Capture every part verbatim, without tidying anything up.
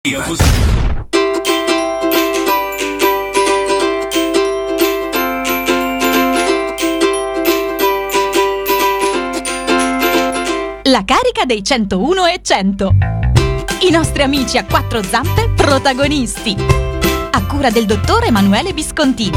La carica dei centouno e cento. I nostri amici a quattro zampe protagonisti. A cura del dottor Emanuele Viscontini.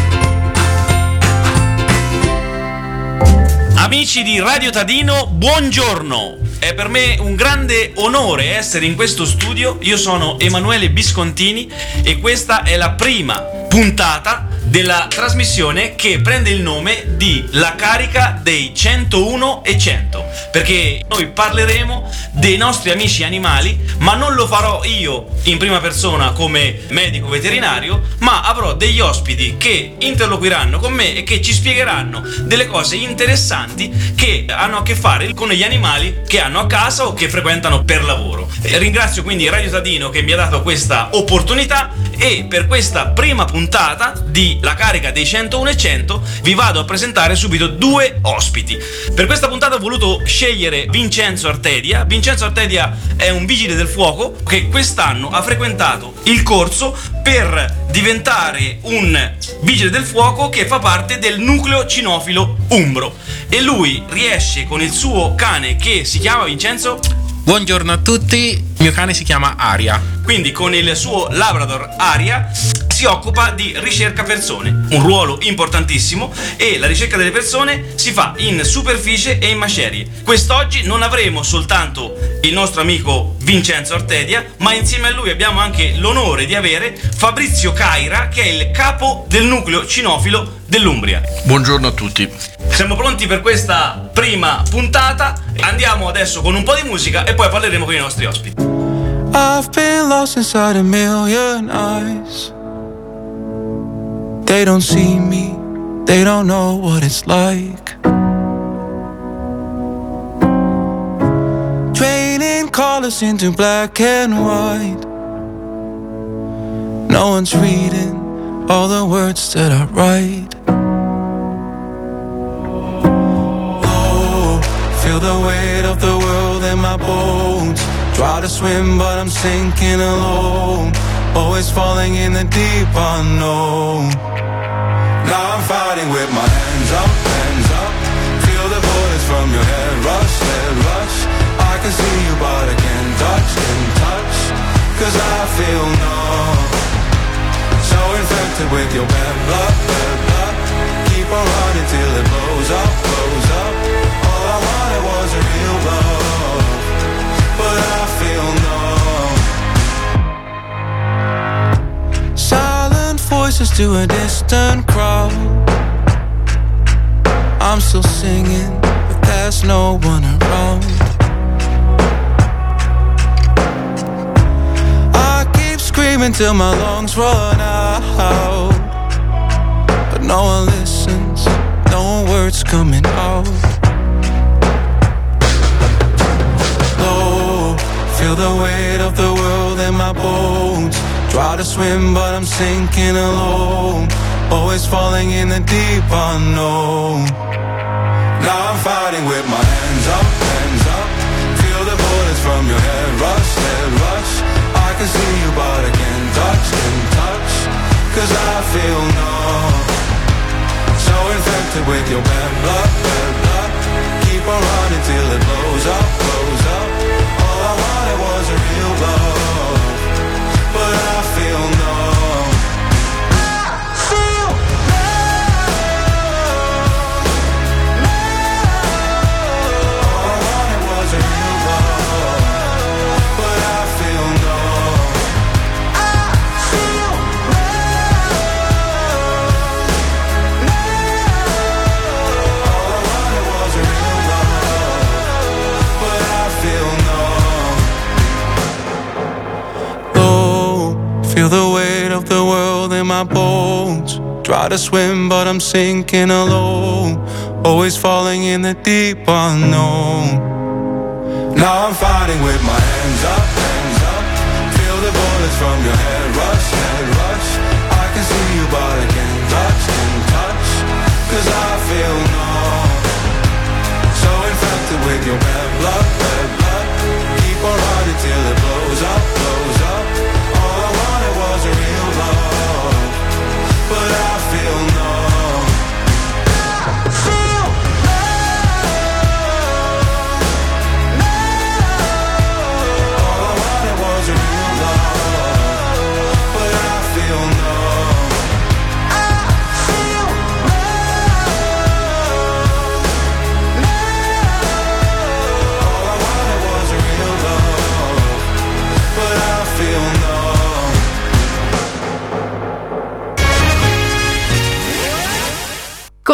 Amici di Radio Tadino, buongiorno! È per me un grande onore essere in questo studio. Io sono Emanuele Viscontini e questa è la prima puntata della trasmissione che prende il nome di La carica dei centouno e cento, perché noi parleremo dei nostri amici animali, ma non lo farò io in prima persona come medico veterinario, ma avrò degli ospiti che interloquiranno con me e che ci spiegheranno delle cose interessanti che hanno a che fare con gli animali che hanno a casa o che frequentano per lavoro. E ringrazio quindi Radio Tadino che mi ha dato questa opportunità, e per questa prima puntata di La carica dei centouno e cento vi vado a presentare subito due ospiti. Per questa puntata ho voluto scegliere Vincenzo Artedia. Vincenzo Artedia è un vigile del fuoco che quest'anno ha frequentato il corso per diventare un vigile del fuoco che fa parte del nucleo cinofilo umbro, e lui riesce con il suo cane che si chiama, Vincenzo? Buongiorno a tutti, il mio cane si chiama Aria. Quindi con il suo Labrador Aria si occupa di ricerca persone, un ruolo importantissimo, e la ricerca delle persone si fa in superficie e in macerie. Quest'oggi non avremo soltanto il nostro amico Vincenzo Artedia, ma insieme a lui abbiamo anche l'onore di avere Fabrizio Caira, che è il capo del nucleo cinofilo dell'Umbria. Buongiorno a tutti. Siamo pronti per questa prima puntata. Andiamo adesso con un po' di musica e poi parleremo con i nostri ospiti. I've been lost inside a million eyes. They don't see me, they don't know what it's like. Draining colors into black and white. No one's reading all the words that I write. Oh, feel the weight of the world in my bones. Try to swim but I'm sinking alone. Always falling in the deep unknown. Now I'm fighting with my hands up, hands up. Feel the bullets from your head rush, head rush. I can see you but I can't touch, can't touch. Cause I feel numb. So infected with your bad blood, bad blood. Keep on running till it blows up, blows up. All I wanted was a real love, but I feel numb. Silent voices to a distant crowd. I'm still singing, but there's no one around. I keep screaming till my lungs run out, but no one listens, no words coming out. Low, feel the weight of the world in my bones. Try to swim but I'm sinking alone. Always falling in the deep unknown. Now I'm fighting with my hands up, hands up. Feel the bullets from your head rush, head rush. I can see you but I can't touch, can't touch. Cause I feel numb. So infected with your bad blood, bad blood. Keep on running till it blows up, blows up. All I wanted was a real love, but I feel numb. I feel numb, numb. All I wanted was a real love, but I feel numb. I feel numb, numb. All I wanted was a real love, but I feel numb. Oh, feel the weight of the world in my bones. Try to swim but I'm sinking alone. Always falling in the deep unknown. Now I'm fighting with my hands up, hands up. Feel the bullets from your head rush, head rush. I can see you but I can't touch, can't touch. Cause I feel numb. So infected with your bad blood, bad blood. Keep on running till it blows up, blows up.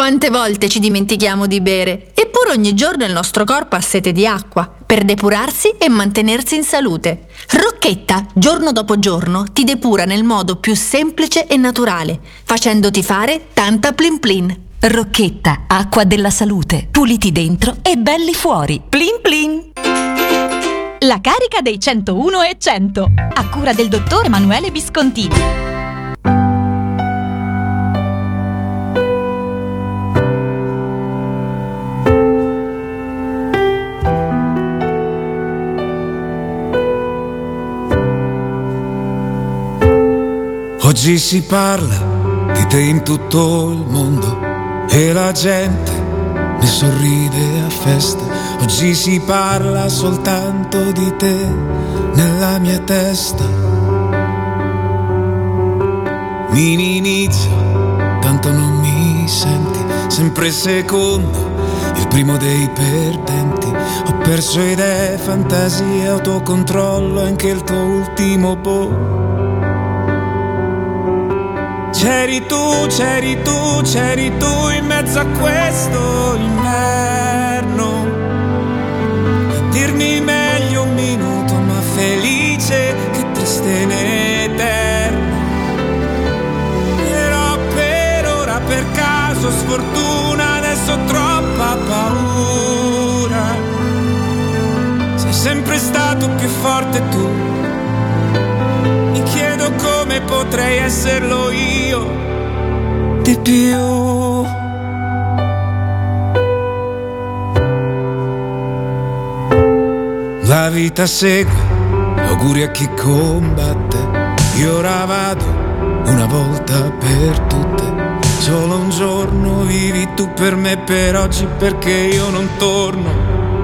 Quante volte ci dimentichiamo di bere, eppure ogni giorno il nostro corpo ha sete di acqua per depurarsi e mantenersi in salute. Rocchetta, giorno dopo giorno, ti depura nel modo più semplice e naturale, facendoti fare tanta plin plin. Rocchetta, acqua della salute. Puliti dentro e belli fuori. Plin plin. La carica dei centouno e cento, a cura del dottor Emanuele Viscontini. Oggi si parla di te in tutto il mondo e la gente ne sorride a festa. Oggi si parla soltanto di te nella mia testa. Mi inizio, tanto non mi senti, sempre secondo, il primo dei perdenti. Ho perso idee, fantasie, autocontrollo, anche il tuo ultimo boh. C'eri tu, c'eri tu, c'eri tu in mezzo a questo inverno, a dirmi meglio un minuto, ma felice che triste in eterno. Però per ora, per caso, sfortuna, adesso ho troppa paura. Sei sempre stato più forte tu, mi chiedo come potrei esserlo io di più. La vita segue, auguri a chi combatte. Io ora vado una volta per tutte. Solo un giorno vivi tu per me, per oggi, perché io non torno.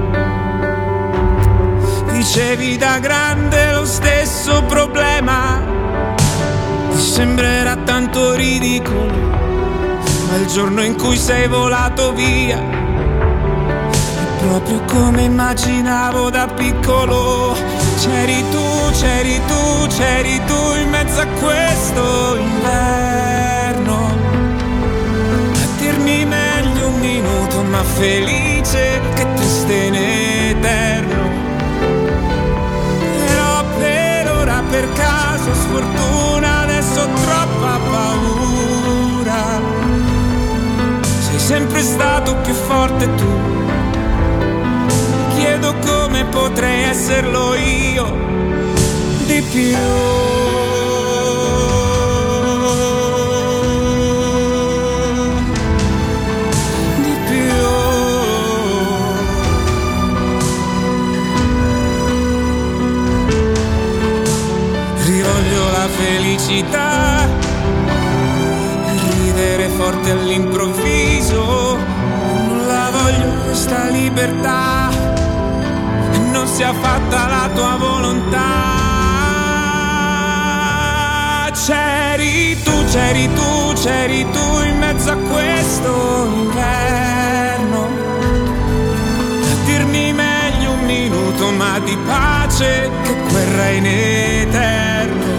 Dicevi da grande lo stesso problema, ti sembrerà tanto ridicolo, ma il giorno in cui sei volato via è proprio come immaginavo da piccolo. C'eri tu, c'eri tu, c'eri tu in mezzo a questo inverno, a dirmi meglio un minuto, ma felice che triste in eterno. Per caso, sfortuna, adesso ho troppa paura. Sei sempre stato più forte tu, mi chiedo come potrei esserlo io di più. Felicità, ridere forte all'improvviso, non la voglio questa libertà, non sia fatta la tua volontà. C'eri tu, c'eri tu, c'eri tu in mezzo a questo inverno, a dirmi meglio un minuto, ma di pace che guerra in eterno.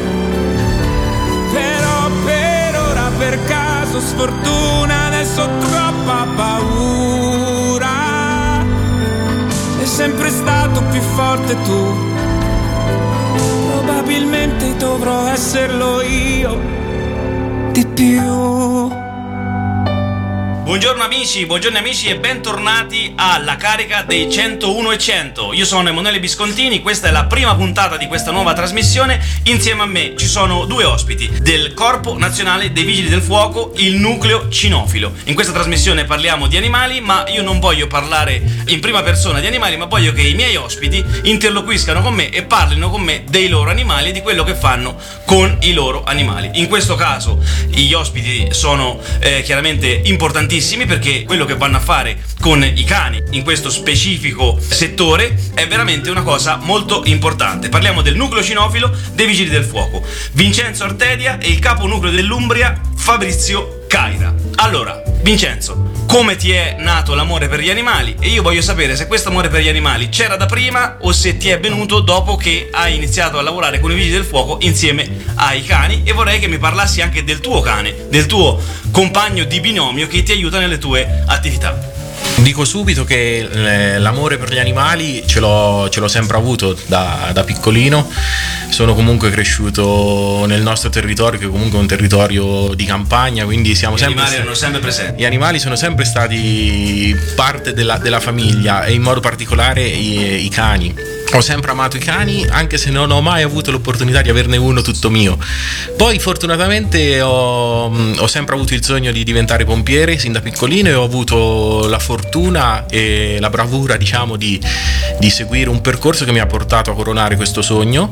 Però per ora, per caso, sfortuna, adesso ho troppa paura. Sei sempre stato più forte tu, probabilmente dovrò esserlo io di più. Buongiorno amici, buongiorno amici e bentornati alla carica dei centouno e cento. Io sono Emanuele Viscontini, questa è la prima puntata di questa nuova trasmissione. Insieme a me ci sono due ospiti del Corpo Nazionale dei Vigili del Fuoco, il Nucleo Cinofilo. In questa trasmissione parliamo di animali, ma io non voglio parlare in prima persona di animali, ma voglio che i miei ospiti interloquiscano con me e parlino con me dei loro animali e di quello che fanno con i loro animali. In questo caso gli ospiti sono eh, chiaramente importantissimi, perché quello che vanno a fare con i cani in questo specifico settore è veramente una cosa molto importante. Parliamo del Nucleo Cinofilo dei Vigili del Fuoco, Vincenzo Artedia e il capo nucleo dell'Umbria Fabrizio Caira. Allora, Vincenzo, come ti è nato l'amore per gli animali, e io voglio sapere se questo amore per gli animali c'era da prima o se ti è venuto dopo che hai iniziato a lavorare con i Vigili del Fuoco insieme ai cani, e vorrei che mi parlassi anche del tuo cane, del tuo compagno di binomio che ti aiuta nelle tue attività. Dico subito che l'amore per gli animali ce l'ho, ce l'ho sempre avuto da, da piccolino. Sono comunque cresciuto nel nostro territorio, che comunque è un territorio di campagna, quindi siamo Gli sempre animali stati, erano sempre presenti. Gli animali sono sempre stati parte della, della famiglia, e in modo particolare i, i cani. Ho sempre amato i cani, anche se non ho mai avuto l'opportunità di averne uno tutto mio. Poi fortunatamente ho, ho sempre avuto il sogno di diventare pompiere sin da piccolino, e ho avuto la fortuna e la bravura, diciamo, di, di seguire un percorso che mi ha portato a coronare questo sogno.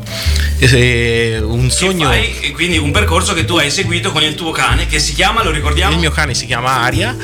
E un sogno. E fai, quindi un percorso che tu hai seguito con il tuo cane, che si chiama, lo ricordiamo? Il mio cane si chiama Aria,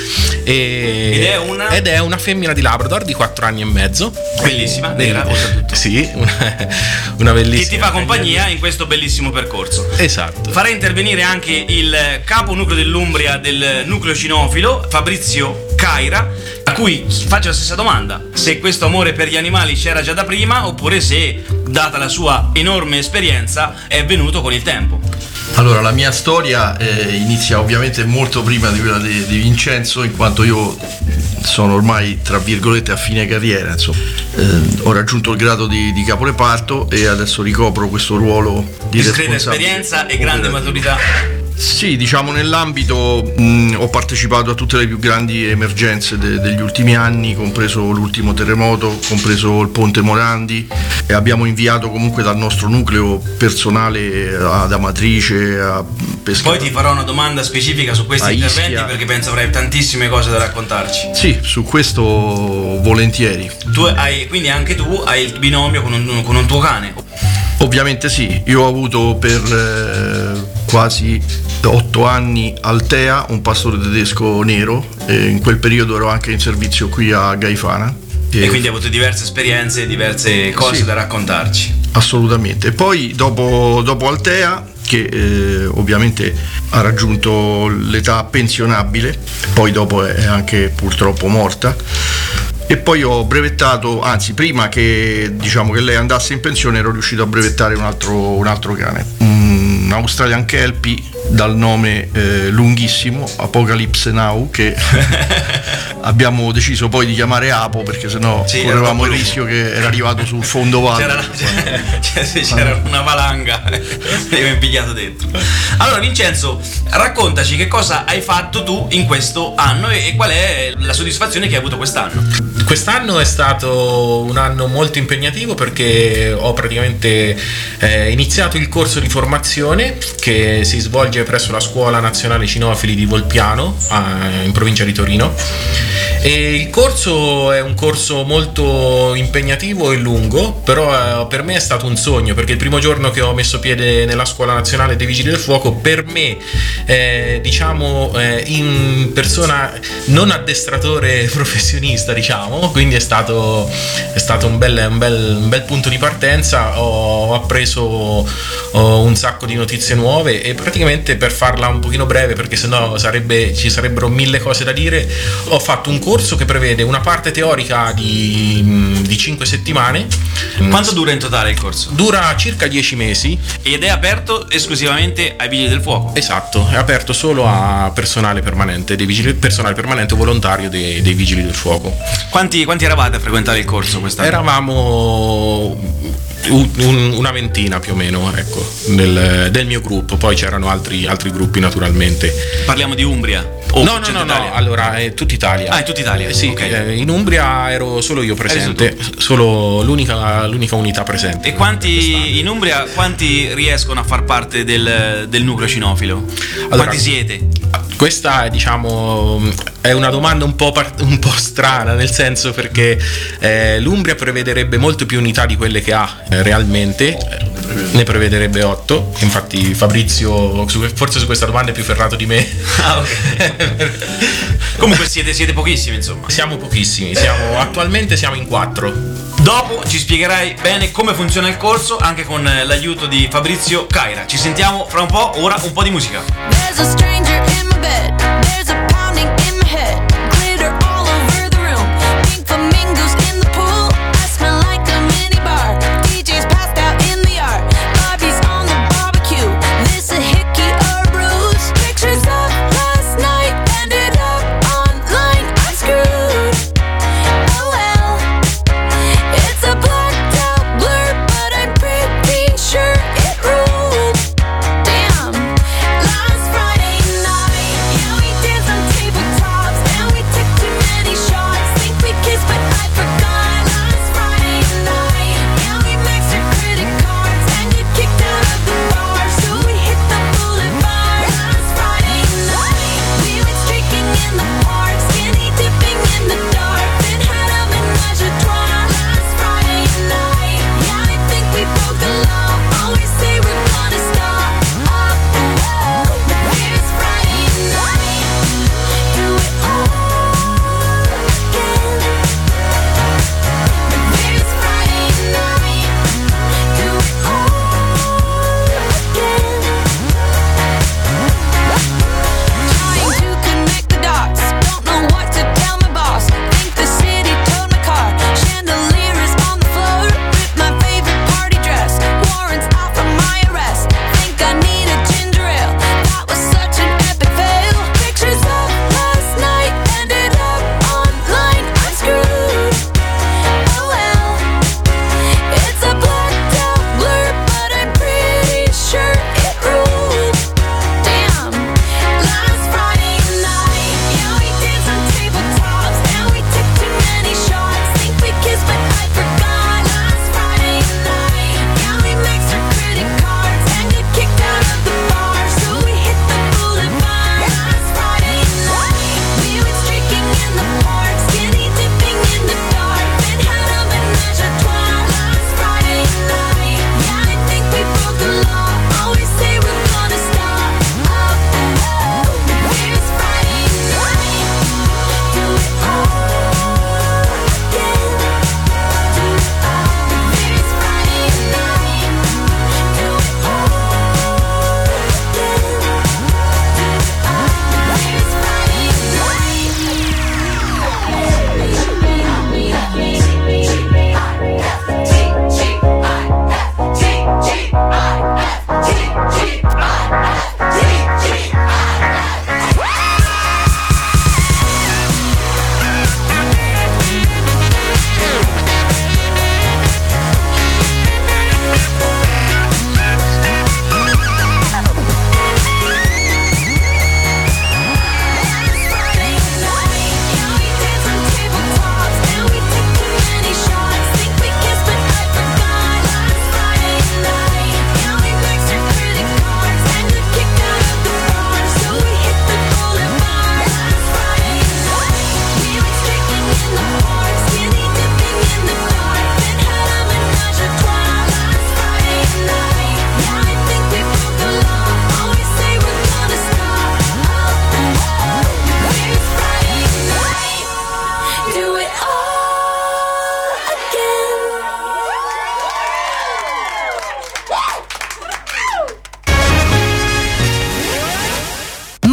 e ed, è una... ed è una femmina di Labrador di quattro anni e mezzo. Bellissima, nera, oltretutto. Sì, una, una bellissima. Che ti fa compagnia in questo bellissimo percorso. Esatto. Farei intervenire anche il capo nucleo dell'Umbria del nucleo cinofilo, Fabrizio Caira, a cui faccio la stessa domanda: se questo amore per gli animali c'era già da prima, oppure se, data la sua enorme esperienza, è venuto con il tempo. Allora, la mia storia eh, inizia ovviamente molto prima di quella di, di Vincenzo, in quanto io sono ormai, tra virgolette, a fine carriera, insomma. Eh, ho raggiunto il grado di, di caporeparto e adesso ricopro questo ruolo di Discreta responsabile. esperienza e grande maturità. Sì, diciamo nell'ambito mh, ho partecipato a tutte le più grandi emergenze de- degli ultimi anni, compreso l'ultimo terremoto, compreso il Ponte Morandi, e abbiamo inviato comunque dal nostro nucleo personale ad Amatrice, a Pescara. Poi ti farò una domanda specifica su questi a interventi, Ischia, perché penso avrai tantissime cose da raccontarci. Sì, su questo volentieri. Tu hai, quindi anche tu hai il binomio con un, con un tuo cane. Ovviamente sì, io ho avuto per eh, quasi otto anni Altea, un pastore tedesco nero, e in quel periodo ero anche in servizio qui a Gaifana. E, e quindi hai avuto diverse esperienze, diverse cose sì, da raccontarci. Assolutamente. Poi dopo, dopo Altea, che eh, ovviamente ha raggiunto l'età pensionabile, poi dopo è anche purtroppo morta. E poi ho brevettato, anzi prima che diciamo che lei andasse in pensione, ero riuscito a brevettare un altro, un altro cane, un Australian Kelpie dal nome eh, lunghissimo, Apocalypse Now, che abbiamo deciso poi di chiamare Apo, perché sennò sì, correvamo il rischio che era arrivato sul fondo valle. C'era, c'era, c'era una valanga, mi avevo impigliato dentro. Allora Vincenzo, raccontaci che cosa hai fatto tu in questo anno e, e qual è la soddisfazione che hai avuto quest'anno. Quest'anno è stato un anno molto impegnativo, perché ho praticamente eh, iniziato il corso di formazione che si svolge presso la Scuola Nazionale Cinofili di Volpiano, eh, in provincia di Torino. E il corso è un corso molto impegnativo e lungo, però eh, per me è stato un sogno, perché il primo giorno che ho messo piede nella Scuola Nazionale dei Vigili del Fuoco, per me eh, diciamo eh, in persona non addestratore professionista, diciamo, quindi è stato, è stato un, bel, un, bel, un bel punto di partenza. Ho appreso ho un sacco di notizie nuove, e praticamente, per farla un pochino breve, perché sennò sarebbe, ci sarebbero mille cose da dire, ho fatto un corso che prevede una parte teorica di, di cinque settimane. Quanto dura in totale il corso? Dura circa dieci mesi. Ed è aperto esclusivamente ai Vigili del Fuoco? Esatto, è aperto solo a personale permanente, dei vigili, personale permanente volontario dei, dei Vigili del Fuoco. Quanti, quanti eravate a frequentare il corso quest'anno? Eravamo un, una ventina più o meno, ecco, del, del mio gruppo. Poi c'erano altri, altri gruppi, naturalmente. Parliamo di Umbria? O no, no, no, no, allora è tutta Italia. Ah, è tutta Italia? Eh, sì, okay. eh, in Umbria ero solo io presente, solo l'unica, l'unica unità presente. E quanti in Umbria, quanti riescono a far parte del, del nucleo cinofilo? Allora, quanti siete? Questa è, diciamo, è una domanda un po', part- un po' strana, nel senso, perché eh, l'Umbria prevederebbe molte più unità di quelle che ha eh, realmente, ne prevederebbe otto. Infatti Fabrizio su, forse su questa domanda è più ferrato di me. Ah, okay. Comunque siete, siete pochissimi, insomma. Siamo pochissimi, siamo, attualmente siamo in quattro. Dopo ci spiegherai bene come funziona il corso, anche con l'aiuto di Fabrizio Caira. Ci sentiamo fra un po', ora un po' di musica. There's a stranger in my bed. There's a pounding in my head. Glitter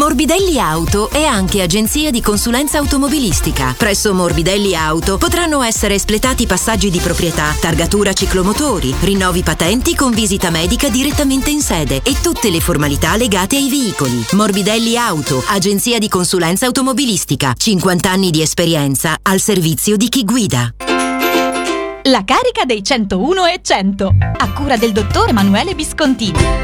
Morbidelli Auto è anche agenzia di consulenza automobilistica. Presso Morbidelli Auto potranno essere espletati passaggi di proprietà, targatura ciclomotori, rinnovi patenti con visita medica direttamente in sede e tutte le formalità legate ai veicoli. Morbidelli Auto, agenzia di consulenza automobilistica. cinquanta anni di esperienza al servizio di chi guida. La carica dei centouno e cento, a cura del dottor Emanuele Viscontini.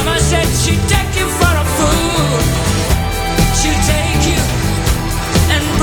And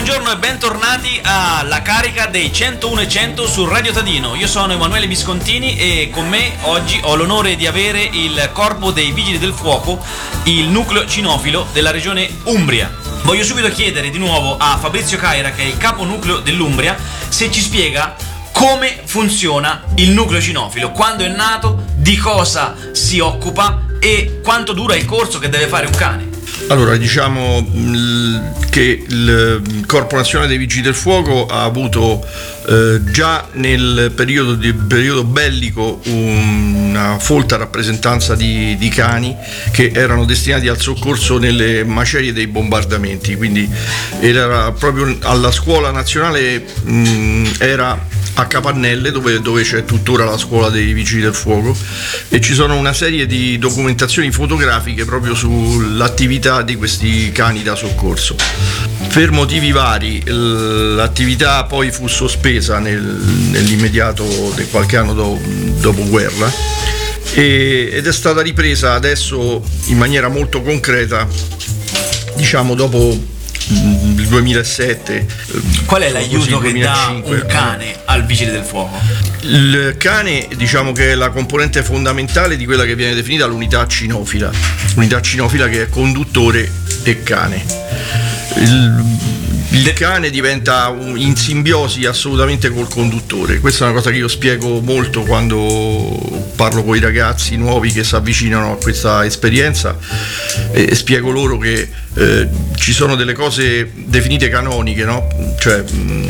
buongiorno e bentornati alla carica dei centouno e cento su Radio Tadino. Io sono Emanuele Viscontini e con me oggi ho l'onore di avere il Corpo dei Vigili del Fuoco, il nucleo cinofilo della regione Umbria. Voglio subito chiedere di nuovo a Fabrizio Caira, che è il capo nucleo dell'Umbria, se ci spiega come funziona il nucleo cinofilo, quando è nato, di cosa si occupa e quanto dura il corso che deve fare un cane. Allora, diciamo che il Corpo Nazionale dei Vigili del Fuoco ha avuto eh, già nel periodo, di, periodo bellico una folta rappresentanza di, di cani che erano destinati al soccorso nelle macerie dei bombardamenti, quindi era proprio alla scuola nazionale, mh, era a Capannelle, dove, dove c'è tuttora la scuola dei Vigili del Fuoco, e ci sono una serie di documentazioni fotografiche proprio sull'attività di questi cani da soccorso. Per motivi vari l'attività poi fu sospesa nel, nell'immediato di qualche anno do, dopo guerra e, ed è stata ripresa adesso in maniera molto concreta, diciamo dopo il duemilasette. Qual è l'aiuto che dà un cane al vigile del fuoco? Il cane, diciamo che è la componente fondamentale di quella che viene definita l'unità cinofila, l'unità cinofila che è conduttore e cane. Il, il cane diventa in simbiosi assolutamente col conduttore. Questa è una cosa che io spiego molto quando parlo con i ragazzi nuovi che si avvicinano a questa esperienza, e spiego loro che eh, ci sono delle cose definite canoniche, no? Cioè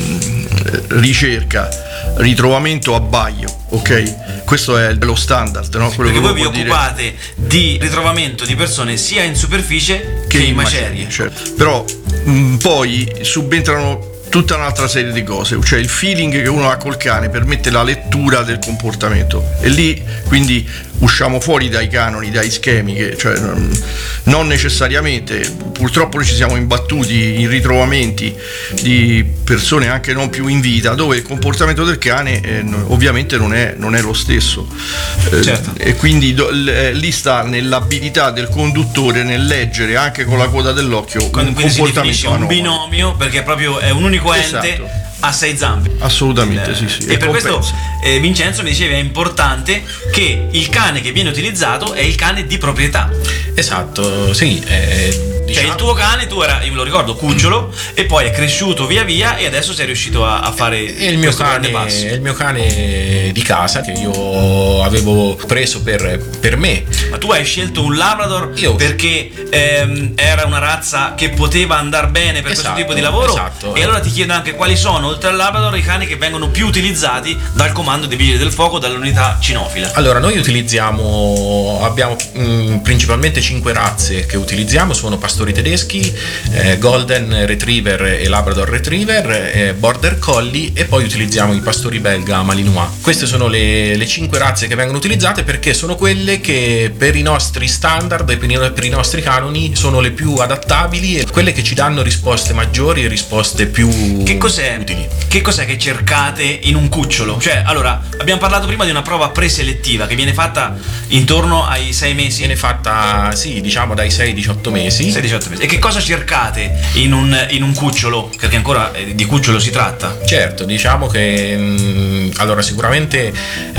mh, ricerca, ritrovamento, abbaio, ok? Questo è lo standard, no? Quello Perché che voi vi occupate dire... di ritrovamento di persone sia in superficie che, che in macerie, macerie. Certo. Però mh, poi subentrano tutta un'altra serie di cose, cioè il feeling che uno ha col cane permette la lettura del comportamento, e lì quindi usciamo fuori dai canoni, dai schemi, che, cioè, non necessariamente, purtroppo noi ci siamo imbattuti in ritrovamenti di persone anche non più in vita dove il comportamento del cane eh, ovviamente non è, non è lo stesso, eh, certo. E quindi do, l, lì sta nell'abilità del conduttore nel leggere anche con la coda dell'occhio quando un quindi comportamento si definisce un anomalo. Binomio, perché proprio è un unico ente, esatto, a sei zampe. Assolutamente, il, sì, sì. E per compensa. questo eh, Vincenzo mi diceva è importante che il cane che viene utilizzato è il cane di proprietà. Esatto, sì. Eh, diciamo... Cioè il tuo cane, tu era, io me lo ricordo, cucciolo, e poi è cresciuto via via e adesso sei riuscito a, a fare il mio cane, passo. È il mio cane di casa che io avevo preso per, per me. Ma tu hai scelto un Labrador io... perché ehm, era una razza che poteva andar bene per esatto, questo tipo di lavoro, esatto. E allora ti chiedo anche quali sono, oltre al Labrador, i cani che vengono più utilizzati dal comando dei Vigili del Fuoco, dall'unità cinofila. Allora, noi utilizziamo, abbiamo mh, principalmente cinque razze che utilizziamo, sono pastori tedeschi, eh, Golden Retriever e Labrador Retriever, eh, Border Collie, e poi utilizziamo i pastori belga Malinois. Queste sono le, le cinque razze che vengono utilizzate perché sono quelle che per i nostri standard e per i, per i nostri canoni sono le più adattabili e quelle che ci danno risposte maggiori e risposte più che cos'è, utili. Che cos'è che cercate in un cucciolo? Cioè, allora, abbiamo parlato prima di una prova preselettiva che viene fatta intorno ai sei mesi. Viene fatta, sì, diciamo dai sei ai diciotto mesi. sei diciotto mesi. E che cosa cercate in un, in un cucciolo? Perché ancora di cucciolo si tratta. Certo, diciamo che mh, allora sicuramente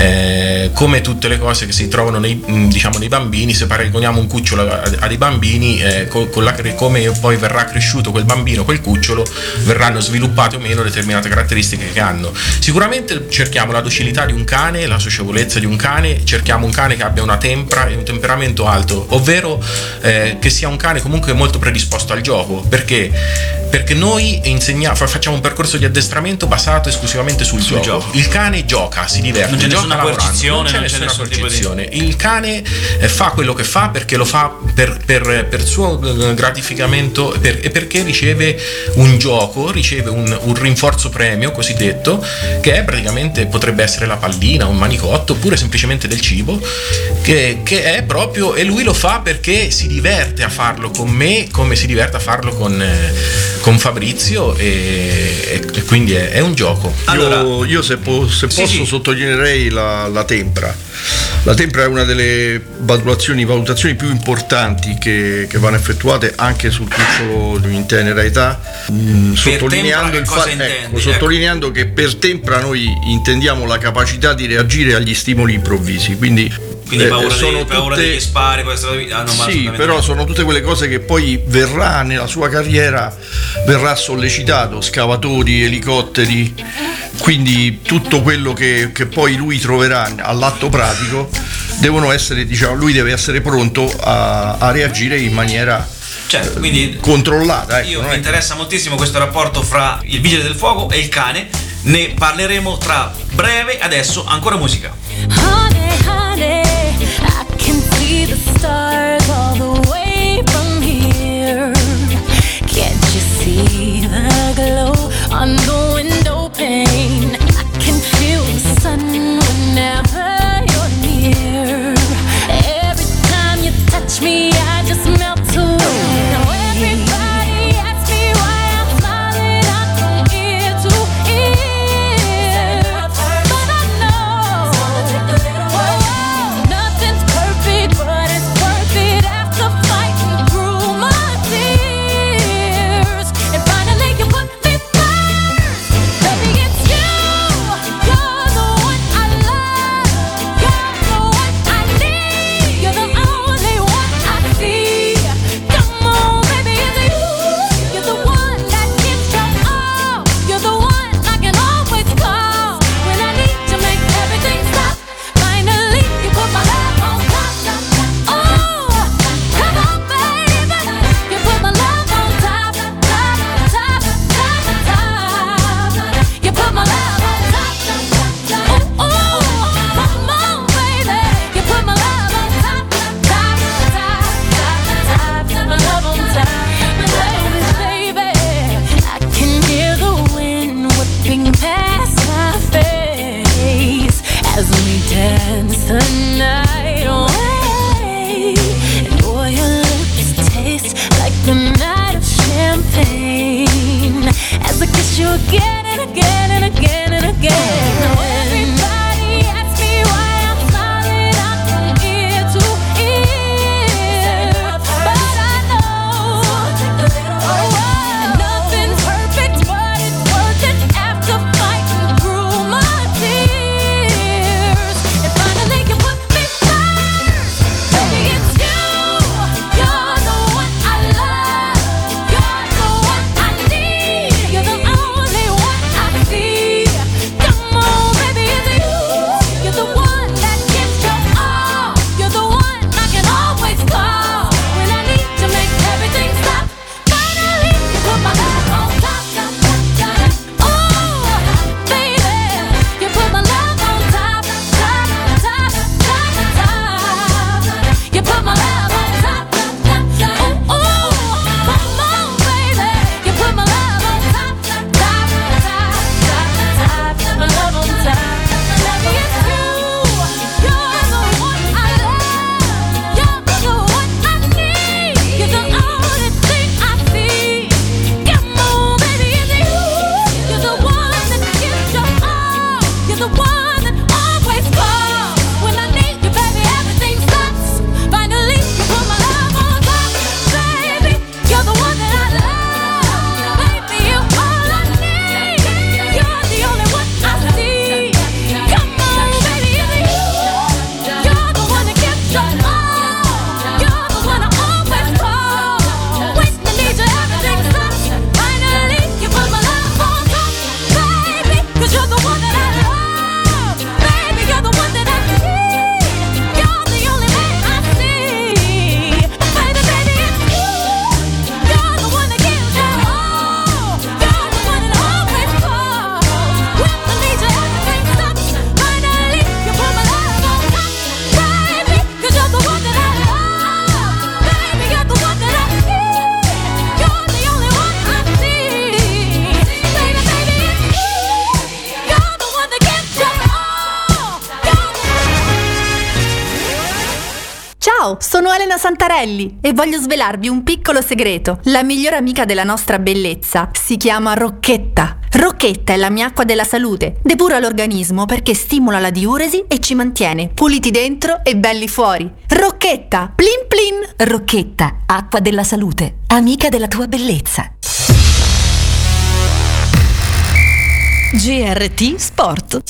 eh, come tutte le cose che si trovano nei, mh, diciamo, nei bambini, se paragoniamo un cucciolo a, a dei bambini, eh, con, con la, come poi verrà cresciuto quel bambino, quel cucciolo, verranno sviluppate o meno determinate caratteristiche che hanno. Sicuramente cerchiamo la docilità di un cane, la socievolezza di un cane, cerchiamo un cane che abbia una tempra e un temperamento alto, ovvero eh, che sia un cane comunque molto predisposto al gioco, perché perché noi insegniamo, facciamo un percorso di addestramento basato esclusivamente sul, sul gioco. gioco. Il cane gioca, si diverte, non c'è gioca nessuna coercizione, non c'è non c'è nessuna nessun coercizione. Di... Il cane eh, fa quello che fa perché lo fa per, per, per suo gratificamento per, e perché riceve un gioco, riceve un, un rinforzo premio cosiddetto, che è praticamente, potrebbe essere la pallina, un manicotto, oppure semplicemente del cibo, che, che è proprio, e lui lo fa perché si diverte a farlo con me come si diverte a farlo con, eh, con Fabrizio, e, e quindi è, è un gioco. Allora, io, io se, po- se sì, posso sì. sottolineerei la, la tempra. La tempra è una delle valutazioni, valutazioni più importanti che, che vanno effettuate anche sul cucciolo in tenera età, mh, sottolineando, tempra il che cosa fa- intendi? ecco, sottolineando Ecco. che per tempra noi intendiamo la capacità di reagire agli stimoli improvvisi, quindi Quindi paura, eh, sono dei, paura tutte- degli spari, questo, ah, no, ma sì, assolutamente però no. sono tutte quelle cose che poi verrà nella sua carriera, verrà sollecitato, scavatori, elicotteri, quindi tutto quello che, che poi lui troverà all'atto pratico devono essere, diciamo, lui deve essere pronto a, a reagire in maniera Certo, quindi controllata. Ecco, io non mi è- interessa moltissimo questo rapporto fra il vigile del fuoco e il cane, ne parleremo tra breve, adesso ancora musica. Honey, honey, I can see the stars all the way from here. Can't you see the glow on the window pane? I can feel the sun whenever you're near. Every time you touch me, I just melt away. Now everybody asks me why I'm smiling out from ear to ear, but I know, whoa, nothing's perfect, but it's worth it after fighting through my tears. And finally you put me first, baby, it's you. You're the one I love, you're the one I need, you're the only one I see. Come on, baby, it's you. You're the one that gives your all, you're the one I can always call when I need to make everything stop. Finally, you put my love on top. Oh, come on, baby, you put my love on top, top, top, top, top. You put my love on top. Oh, oh, come on, baby, you put my love on top, top, top, top, top. My love on top, baby, I can hear the wind whipping past my face as we dance the night away. And boy, your lips taste like the night of champagne as I kiss you again and again and again and again. Now everybody asks me why I'm smiling out from ear to ear, but I know, oh, nothing's perfect, but it's worth it after fighting through my tears. And finally you put me first, baby, it's you. You're the one I love, you're the one I need, you're the only one I see. Come on, baby, it's you. You're the one that gives your all, you're the one I can always call when I need to make everything stop. Finally, you put my love on top, top, top, top. Oh, baby, you put my love on top, top, top, top, top. You put my love on top, top, top. Oh, oh, come on, baby, you put my love on top, top, top, top, top. My love on top. Baby, it's you. You're the one I love. You're the one I need. You're the only thing I see. Come on, baby, it's you. You're the one that gives your all. You're the one that always calls when I need you, baby. Everything stops. Finally, you put my love on top, baby. You're the one that I love, baby. You're all I need. You're the only one I see. Come on, baby, it's you. You're the one that gives your all. You're the one I always call when I need you. Everything stops. Finally, you put my love on top, baby. 'Cause you're the one that I love, baby. You're the one that I need. You're the only one I see. Baby, baby, it's you. You're the one that gives your all. You're the one that I always call when I need you. Everything stops. Finally, you put my love on top, baby. 'Cause you're the one that I love, baby. You're the one that I need. You're the only one I see. Baby, baby, it's you. You're the one that gives your all. You're Ciao, sono Elena Santarelli e voglio svelarvi un piccolo segreto. La migliore amica della nostra bellezza si chiama Rocchetta. Rocchetta è la mia acqua della salute. Depura l'organismo perché stimola la diuresi e ci mantiene puliti dentro e belli fuori. Rocchetta, plin plin! Rocchetta, acqua della salute, amica della tua bellezza. G R T Sport.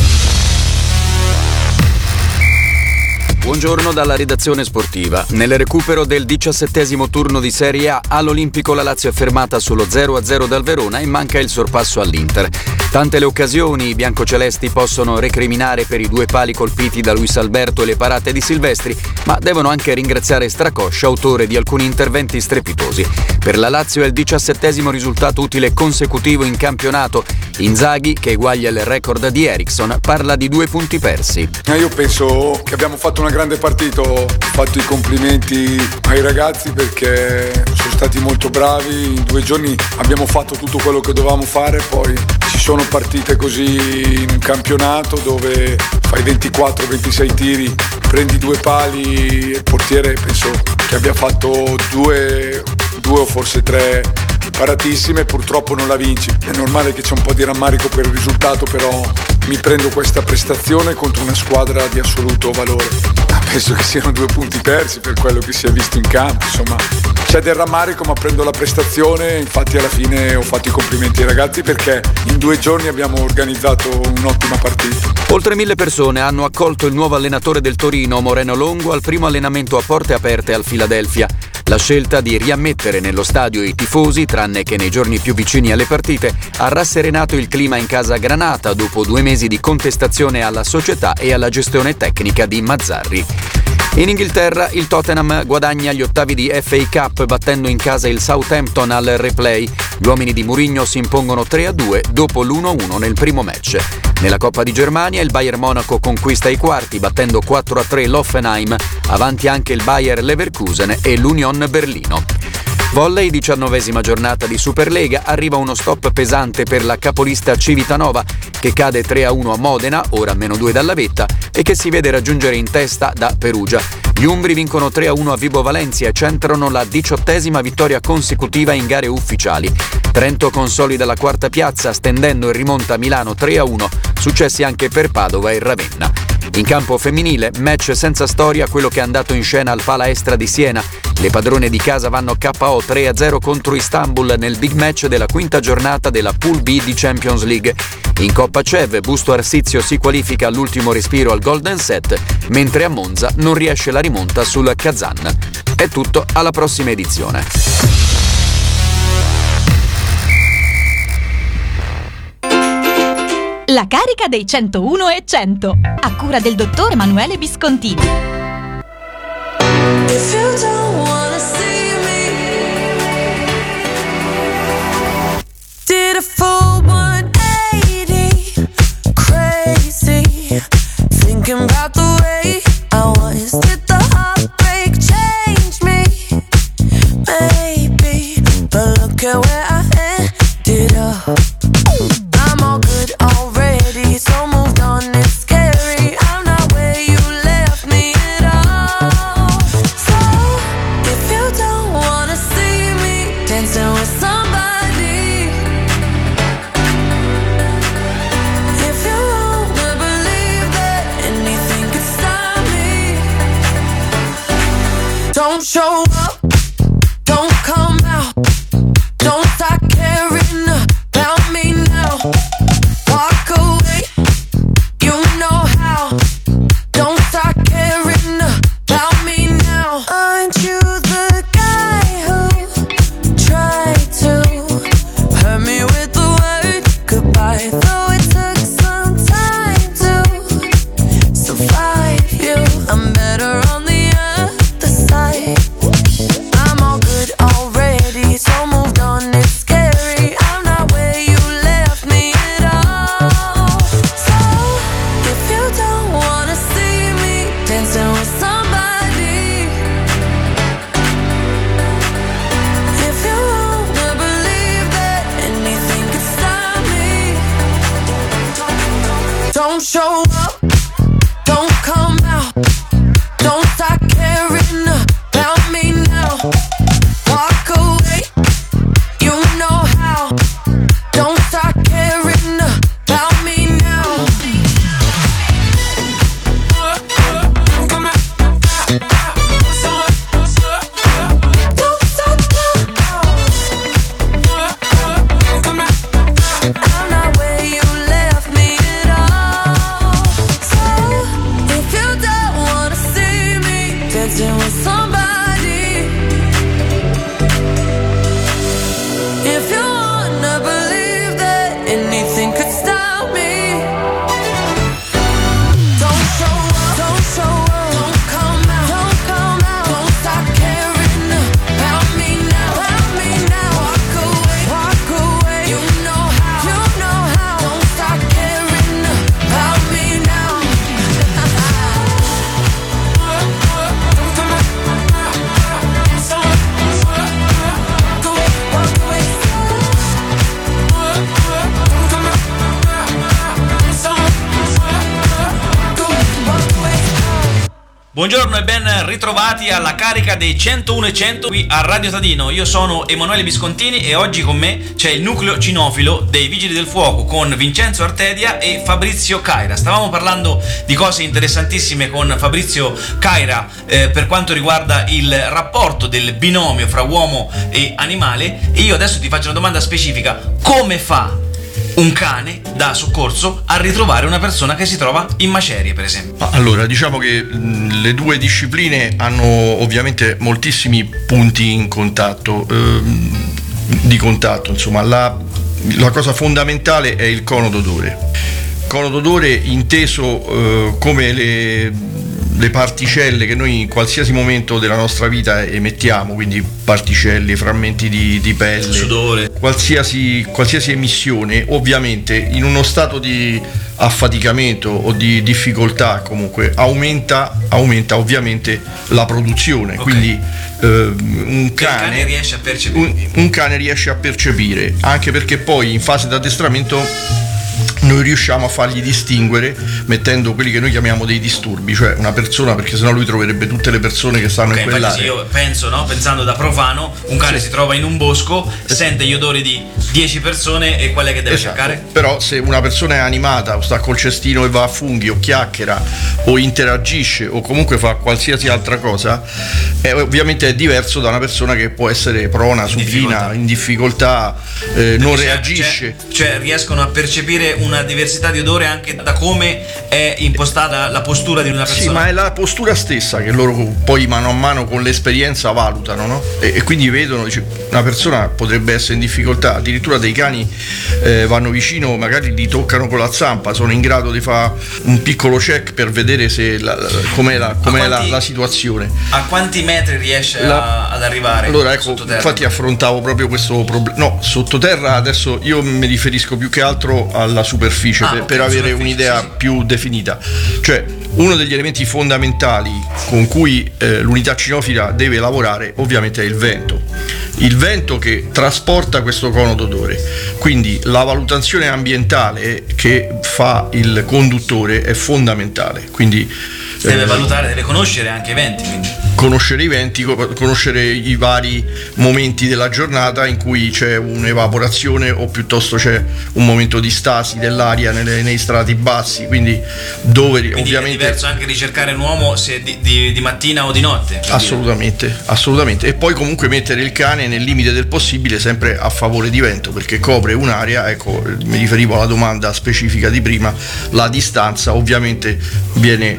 Buongiorno dalla redazione sportiva. Nel recupero del diciassettesimo turno di Serie A all'Olimpico la Lazio è fermata sullo zero a zero dal Verona e manca il sorpasso all'Inter. Tante le occasioni, i biancocelesti possono recriminare per i due pali colpiti da Luis Alberto e le parate di Silvestri, ma devono anche ringraziare Stracoscia, autore di alcuni interventi strepitosi. Per la Lazio è il diciassettesimo risultato utile consecutivo in campionato. Inzaghi, che eguaglia il record di Eriksson, parla di due punti persi. Io penso che abbiamo fatto una grande partita, ho fatto i complimenti ai ragazzi perché sono stati molto bravi, in due giorni abbiamo fatto tutto quello che dovevamo fare, poi ci sono partite così in un campionato dove fai ventiquattro ventisei tiri, prendi due pali e il portiere penso che abbia fatto due, due o forse tre paratissime, purtroppo non la vinci. È normale che c'è un po' di rammarico per il risultato, però mi prendo questa prestazione contro una squadra di assoluto valore. Penso che siano due punti persi per quello che si è visto in campo, insomma c'è del rammarico, ma prendo la prestazione. Infatti alla fine ho fatto i complimenti ai ragazzi perché in due giorni abbiamo organizzato un'ottima partita. Oltre mille persone hanno accolto il nuovo allenatore del Torino, Moreno Longo, al primo allenamento a porte aperte al Philadelphia. La scelta di riammettere nello stadio i tifosi, tranne che nei giorni più vicini alle partite, ha rasserenato il clima in casa Granata dopo due mesi di contestazione alla società e alla gestione tecnica di Mazzarri. In Inghilterra il Tottenham guadagna gli ottavi di F A Cup battendo in casa il Southampton al replay. Gli uomini di Mourinho si impongono tre a due dopo l'uno a uno nel primo match. Nella Coppa di Germania il Bayern Monaco conquista i quarti battendo quattro a tre l'Hoffenheim, avanti anche il Bayer Leverkusen e l'Union Berlino. Volley, diciannovesima giornata di Superlega, arriva uno stop pesante per la capolista Civitanova che cade tre a uno a Modena, ora meno due dalla vetta, e che si vede raggiungere in testa da Perugia. Gli umbri vincono tre a uno a Vibo Valencia e centrano la diciottesima vittoria consecutiva in gare ufficiali. Trento consolida la quarta piazza stendendo il rimonta a Milano tre a uno, successi anche per Padova e Ravenna. In campo femminile, match senza storia quello che è andato in scena al Pala Estra di Siena. Le padrone di casa vanno K O tre a zero contro Istanbul nel big match della quinta giornata della Pool B di Champions League. In Coppa Cev, Busto Arsizio si qualifica all'ultimo respiro al Golden Set, mentre a Monza non riesce la rimonta sul Kazan. È tutto, alla prossima edizione. La carica dei centouno e cento, a cura del dottor Emanuele Biscontini. If you don't wanna see me, did a full one eighty, crazy, thinking about the way I was. Did the heartbreak change me? Maybe, but look at where I ended up. I'm all good already, so moved on, it's scary. I'm not where you left me at Buongiorno e ben ritrovati alla carica dei centouno e cento qui a Radio Tadino. Io sono Emanuele Viscontini e oggi con me c'è il nucleo cinofilo dei Vigili del Fuoco con Vincenzo Artedia e Fabrizio Caira. Stavamo parlando di cose interessantissime con Fabrizio Caira eh, per quanto riguarda il rapporto del binomio fra uomo e animale, e io adesso ti faccio una domanda specifica: come fa un cane da soccorso a ritrovare una persona che si trova in macerie, per esempio? Allora, diciamo che mh, le due discipline hanno ovviamente moltissimi punti in contatto, ehm, di contatto, insomma, la, la cosa fondamentale è il cono d'odore. Cono d'odore inteso eh, come le, le particelle che noi in qualsiasi momento della nostra vita emettiamo, quindi particelle, frammenti di, di pelle, sudore, qualsiasi, qualsiasi emissione, ovviamente in uno stato di affaticamento o di difficoltà comunque aumenta, aumenta ovviamente la produzione. Okay. Quindi eh, un, cane, cane riesce a percepire. Un, un cane riesce a percepire, anche perché poi in fase di addestramento noi riusciamo a fargli distinguere mettendo quelli che noi chiamiamo dei disturbi, cioè una persona, perché sennò lui troverebbe tutte le persone che stanno okay, in quell'area. Sì, io penso, no? Pensando da profano, un cane sì. si trova in un bosco, sente gli odori di dieci persone e qual è che deve esatto. cercare? Però se una persona è animata o sta col cestino e va a funghi o chiacchiera o interagisce o comunque fa qualsiasi altra cosa, è, ovviamente è diverso da una persona che può essere prona, supina, in difficoltà, eh, non c'è, reagisce. C'è, cioè riescono a percepire una diversità di odore anche da come è impostata la postura di una persona. Sì, ma è la postura stessa che loro poi mano a mano con l'esperienza valutano, no? E, e quindi vedono, dice, una persona potrebbe essere in difficoltà, addirittura dei cani eh, vanno vicino, magari li toccano con la zampa, sono in grado di fare un piccolo check per vedere se la, la, com'è, la, com'è quanti, la, la situazione. A quanti metri riesce la, a, ad arrivare? Allora ecco, infatti affrontavo proprio questo problema. No, sottoterra adesso io mi riferisco più che altro alla superficie, ah, per, okay, per avere superficie, un'idea sì, sì. più definita. Cioè, uno degli elementi fondamentali con cui eh, l'unità cinofila deve lavorare ovviamente è il vento. Il vento che trasporta questo cono d'odore. Quindi la valutazione ambientale che fa il conduttore è fondamentale. Quindi deve eh, valutare, deve conoscere anche i venti, quindi. Conoscere i venti, conoscere i vari momenti della giornata in cui c'è un'evaporazione o piuttosto c'è un momento di stasi dell'aria nelle, nei strati bassi, quindi dove quindi ovviamente è diverso anche ricercare un uomo se di, di, di mattina o di notte. Assolutamente, dire. assolutamente. E poi comunque mettere il cane nel limite del possibile sempre a favore di vento, perché copre un'area, ecco, mi riferivo alla domanda specifica di prima, la distanza ovviamente viene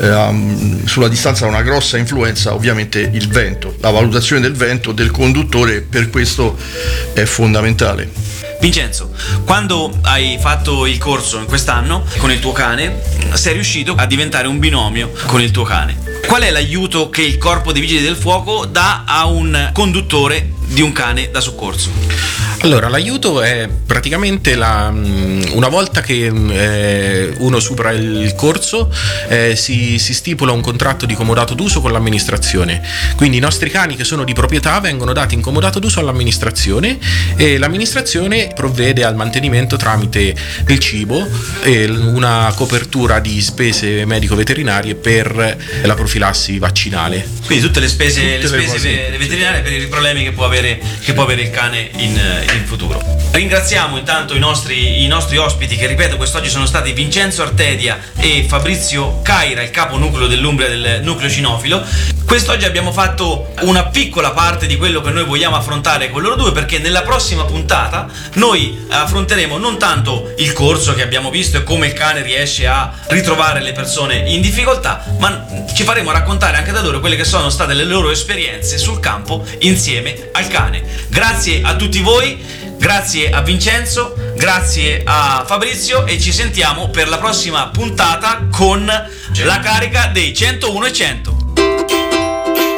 eh, sulla distanza ha una grossa influenza ovviamente il vento, la valutazione del vento del conduttore per questo è fondamentale. Vincenzo, quando hai fatto il corso in quest'anno con il tuo cane, sei riuscito a diventare un binomio con il tuo cane. Qual è l'aiuto che il Corpo dei Vigili del Fuoco dà a un conduttore di un cane da soccorso? Allora, l'aiuto è praticamente la, una volta che eh, uno supera il corso eh, si, si stipula un contratto di comodato d'uso con l'amministrazione, quindi i nostri cani che sono di proprietà vengono dati in comodato d'uso all'amministrazione e l'amministrazione provvede al mantenimento tramite il cibo e una copertura di spese medico-veterinarie per la profilassi vaccinale. Quindi tutte le spese, tutte le spese le ve- veterinarie per i problemi che può avere, che può avere il cane in, in futuro. Ringraziamo intanto i nostri, i nostri ospiti che, ripeto, quest'oggi sono stati Vincenzo Artedia e Fabrizio Caira, il capo nucleo dell'Umbria del nucleo cinofilo. Quest'oggi abbiamo fatto una piccola parte di quello che noi vogliamo affrontare con loro due, perché nella prossima puntata noi affronteremo non tanto il corso che abbiamo visto e come il cane riesce a ritrovare le persone in difficoltà, ma ci faremo raccontare anche da loro quelle che sono state le loro esperienze sul campo insieme al cane. Grazie a tutti voi, grazie a Vincenzo, grazie a Fabrizio e ci sentiamo per la prossima puntata con la carica dei centouno e cento.